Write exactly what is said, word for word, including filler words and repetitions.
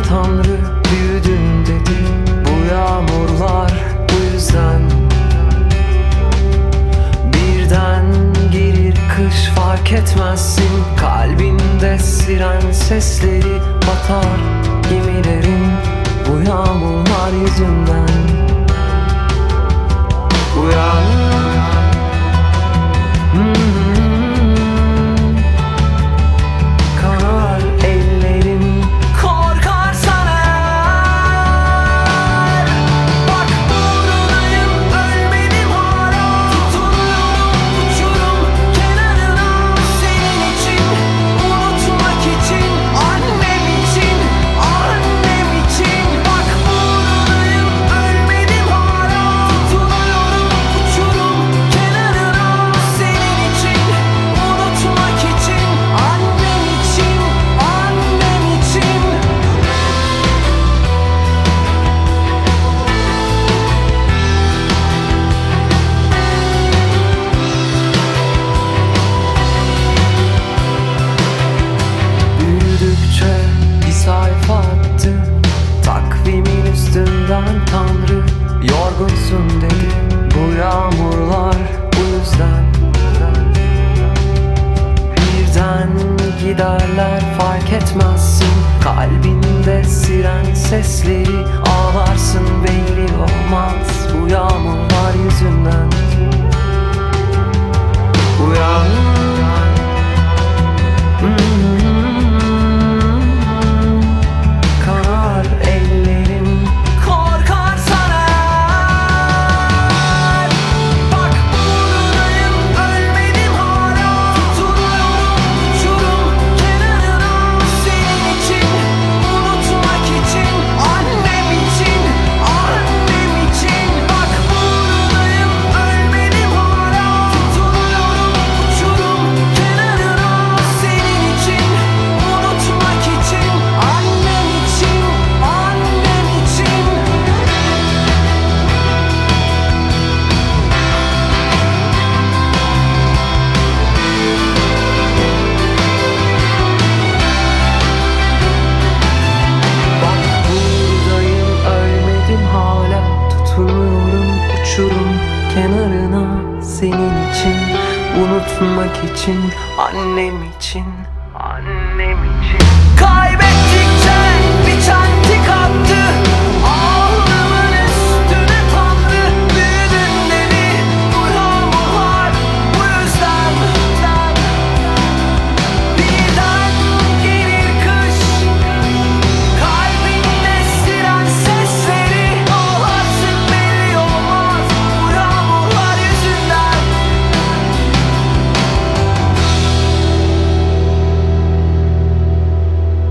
Tanrı büyüdün dedi. Bu yağmurlar bu yüzden. Birden gelir kış, fark etmezsin. Kalbinde siren sesleri batar gemilerin, bu yağmurlar yüzünden. Uyan, hmm, kanar ellerin, korkarsan eğer. Bak buradayım, ölmedim hala. Tutunuyorum uçurum kenarına, senin için, unutmak için, annem için, annem için. Bak buradayım, ölmedim hala. Tutunuyorum uçurum kenarına, senin için, unutmak için, annem için, annem için. Büyüdükçe bir sayfa attı takvimin üstünden. Tanrı yorgunsun dedi. Bu yağmurlar bu yüzden. Birden giderler, fark etmezsin. Kalbinde siren sesleri, ağlarsın belli olmaz. Bu yağmurlar yüzünden. Uyan, hmm, kanar ellerin, korkarsan eğer. Bak buradayım, ölmedim hala. Tutunuyorum uçurum kenarına, senin için, unutmak için, annem için, annem için. Bak buradayım, ölmedim hala. Tutunuyorum uçurum kenarına, senin için, unutmak için, annem için, annem için. Bak buradayım, ölmedim hala. Tutunuyorum uçurum kenarına, senin için, unutmak için, annem için, annem için. Kayb